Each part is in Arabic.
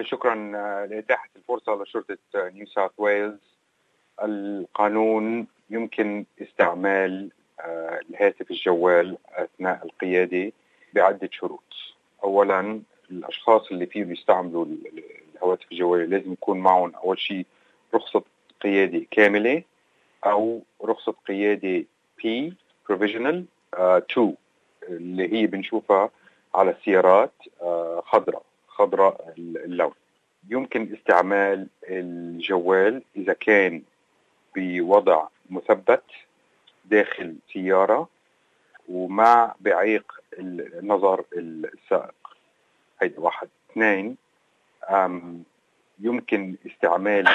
شكرا لإتاحة الفرصة لشرطة نيو ساوث ويلز. القانون يمكن استعمال الهاتف الجوال أثناء القيادة بعدة شروط. أولا، الأشخاص اللي فيهم يستعملوا الهواتف الجوالية لازم يكون معهم أول شيء رخصة قيادة كاملة أو رخصة قيادة P Provisional 2 اللي هي بنشوفها على السيارات خضراء اللون. يمكن استعمال الجوال إذا كان بوضع مثبت داخل سيارة وما بعيق النظر السائق. هيدا واحد. اثنين، يمكن استعمال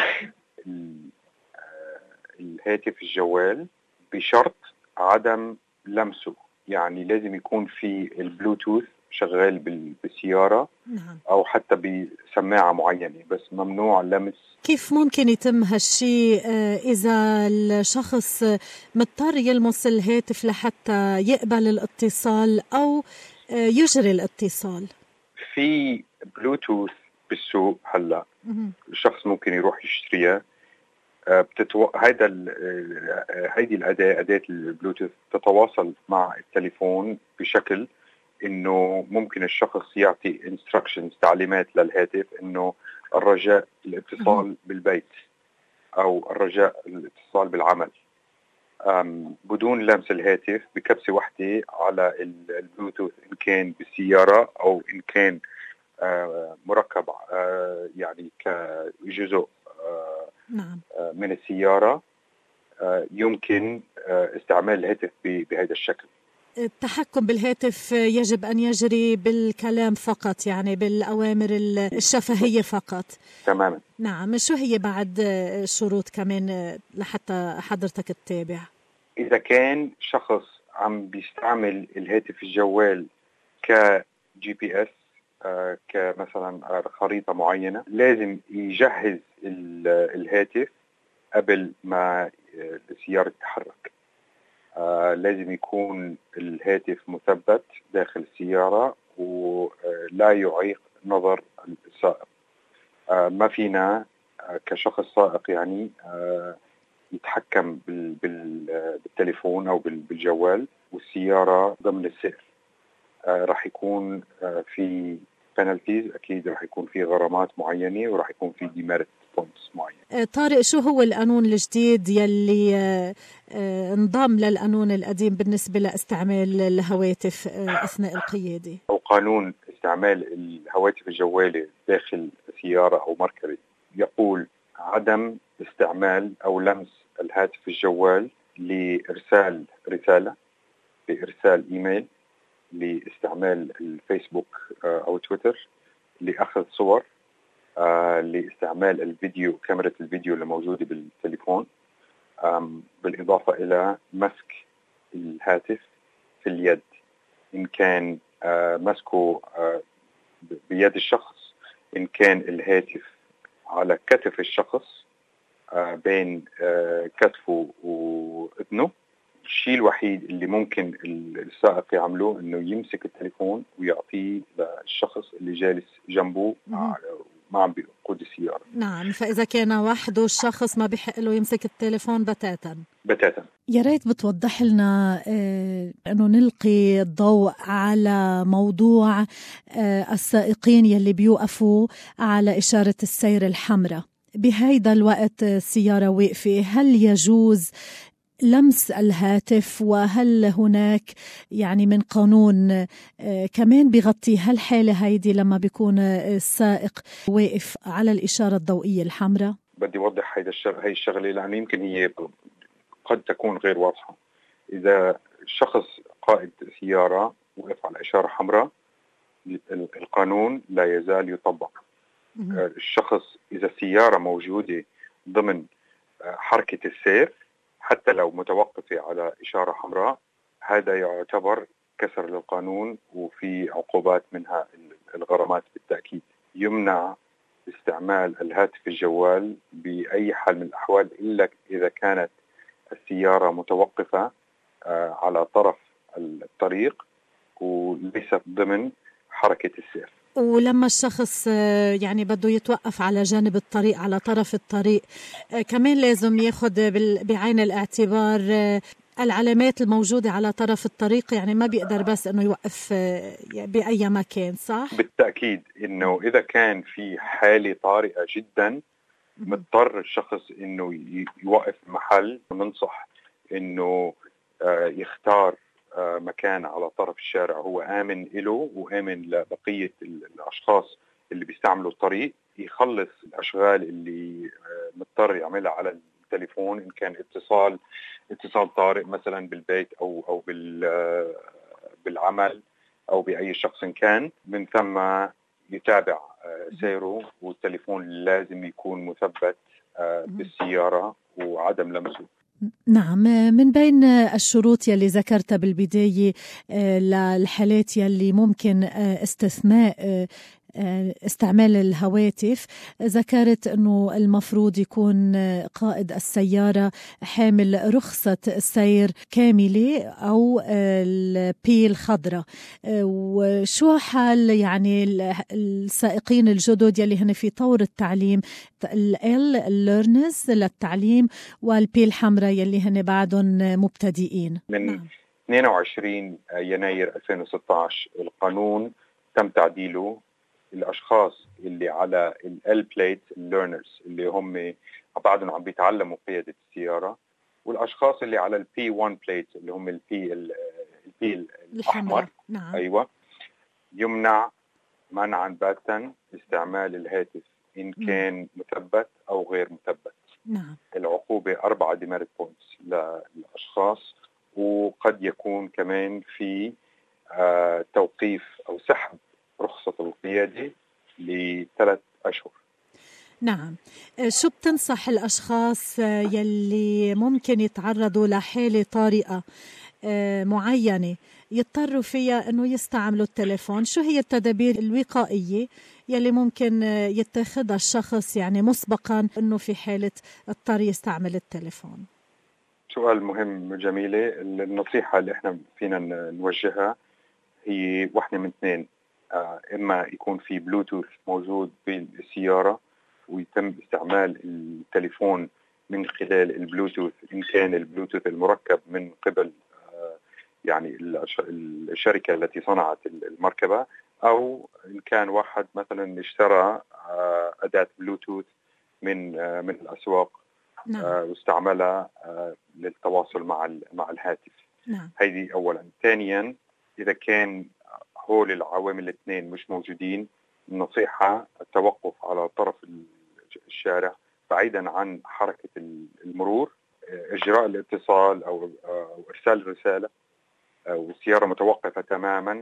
الهاتف الجوال بشرط عدم لمسه، يعني لازم يكون في البلوتوث شغال بالسيارة أو حتى بسماعة معينة، بس ممنوع لمس. كيف ممكن يتم هالشيء إذا الشخص مضطر يلمس الهاتف لحتى يقبل الاتصال أو يجري الاتصال؟ في بلوتوث بالسوق هلا الشخص ممكن يروح يشتريها. هيدي الأداة، أداة البلوتوث، تتواصل مع التليفون بشكل إنه ممكن الشخص يعطي instructions، تعليمات للهاتف إنه الرجاء الاتصال بالبيت أو الرجاء الاتصال بالعمل بدون لمس الهاتف بكبسة واحدة على البلوتوث، إن كان بالسيارة أو إن كان مركب يعني كجزء من السيارة. يمكن استعمال الهاتف بهذا الشكل. التحكم بالهاتف يجب أن يجري بالكلام فقط، يعني بالأوامر الشفهية فقط. تماما. نعم. شو هي بعد شروط كمان لحتى حضرتك تتابع؟ إذا كان شخص عم بيستعمل الهاتف الجوال كجي بي اس، كمثلا خريطة معينة، لازم يجهز الهاتف قبل ما السيارة تتحرك. لازم يكون الهاتف مثبت داخل السيارة ولا يعيق نظر السائق. ما فينا كشخص سائق يعني يتحكم بالتليفون أو بالجوال والسيارة ضمن السير. راح يكون في penalties، أكيد راح يكون في غرامات معينة وراح يكون في demerit points معينة. طارق، شو هو القانون الجديد يلي انضم للقانون القديم بالنسبة لاستعمال الهواتف أثناء القيادة؟ أو قانون استعمال الهواتف الجوالة داخل سيارة أو مركبة يقول عدم استعمال أو لمس الهاتف الجوال لإرسال رسالة، لإرسال إيميل، لاستعمال الفيسبوك أو تويتر، لأخذ صور، لاستعمال الفيديو، كاميرا الفيديو اللي موجودة بالتليفون، بالإضافة إلى مسك الهاتف في اليد، إن كان مسكه بيد الشخص، إن كان الهاتف على كتف الشخص بين كتفه وإذنه. الشيء الوحيد اللي ممكن السائق يعمله إنه يمسك التليفون ويعطيه للشخص اللي جالس جنبه ما عم بيقود السيارة. نعم. فإذا كان وحده الشخص ما بيحق له يمسك التليفون بتاتا. يا ريت بتوضح لنا أنه نلقي الضوء على موضوع السائقين يلي بيوقفوا على إشارة السير الحمراء. بهيدا الوقت السيارة واقفة، هل يجوز لمس الهاتف؟ وهل هناك يعني من قانون كمان بيغطي هالحالة هيدي لما بيكون السائق واقف على الإشارة الضوئية الحمراء؟ بدي أوضح هاي الشغلة لأنه يمكن هي قد تكون غير واضحة. إذا شخص قائد سيارة وقف على إشارة حمراء، القانون لا يزال يطبق. الشخص إذا السيارة موجودة ضمن حركة السير حتى لو متوقفة على إشارة حمراء، هذا يعتبر كسر للقانون وفي عقوبات منها الغرامات بالتأكيد. يمنع استعمال الهاتف الجوال بأي حال من الأحوال إلا إذا كانت السيارة متوقفة على طرف الطريق وليست ضمن حركة السير. ولما الشخص يعني بده يتوقف على جانب الطريق، على طرف الطريق، كمان لازم ياخد بعين الاعتبار العلامات الموجودة على طرف الطريق، يعني ما بيقدر بس انه يوقف بأي مكان، صح؟ بالتأكيد انه اذا كان في حالة طارئة جدا مضطر الشخص انه يوقف المحل، وننصح انه يختار مكان على طرف الشارع هو آمن له وآمن لبقية الأشخاص اللي بيستعملوا الطريق، يخلص الأشغال اللي مضطر يعملها على التليفون، إن كان اتصال طارئ مثلا بالبيت أو بالعمل أو بأي شخص كان. من ثم يتابع سيره، والتليفون لازم يكون مثبت بالسيارة وعدم لمسه. نعم، من بين الشروط يلي ذكرتها بالبداية للحالات يلي ممكن استعمال الهواتف، ذكرت أنه المفروض يكون قائد السيارة حامل رخصة السير كاملة أو البي الخضراء. وشو حال يعني السائقين الجدد يلي هن في طور التعليم، الليرنرز للتعليم، والبي الحمراء يلي هن بعدهم مبتدئين؟ من 22 يناير 2016 القانون تم تعديله. الأشخاص اللي على ال plate learners اللي هم بعدهم عم بيتعلموا قيادة السيارة، والأشخاص اللي على ال P1 plate اللي هم ال P الأحمر، نعم. أيوة، يمنع منعا باتا استعمال الهاتف إن كان مثبت أو غير مثبت. نعم. العقوبة 4 demerit points للأشخاص، وقد يكون كمان في توقيف أو سحب رخصة القيادة ل3 أشهر. نعم. شو بتنصح الأشخاص يلي ممكن يتعرضوا لحالة طارئة معينة يضطروا فيها أنه يستعملوا التليفون؟ شو هي التدابير الوقائية يلي ممكن يتخذها الشخص يعني مسبقا أنه في حالة اضطر يستعمل التليفون؟ سؤال مهم جميلة. النصيحة اللي احنا فينا نوجهها هي واحدة من اثنين: إما يكون في بلوتوث موجود بالسيارة ويتم استعمال التليفون من خلال البلوتوث، إن كان البلوتوث المركب من قبل يعني الشركة التي صنعت المركبة، أو إن كان واحد مثلا اشترى أداة بلوتوث من الأسواق واستعملها للتواصل مع الهاتف. هذه أولا. ثانيا، إذا كان هول العوامل الاثنين مش موجودين، النصيحة التوقف على طرف الشارع بعيدا عن حركة المرور، إجراء الاتصال أو إرسال رسالة، والسيارة متوقفة تماما،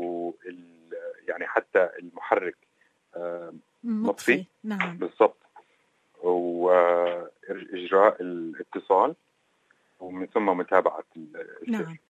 يعني حتى المحرك مطفي. نعم. بالضبط. وإجراء الاتصال ومن ثم متابعة السير. نعم.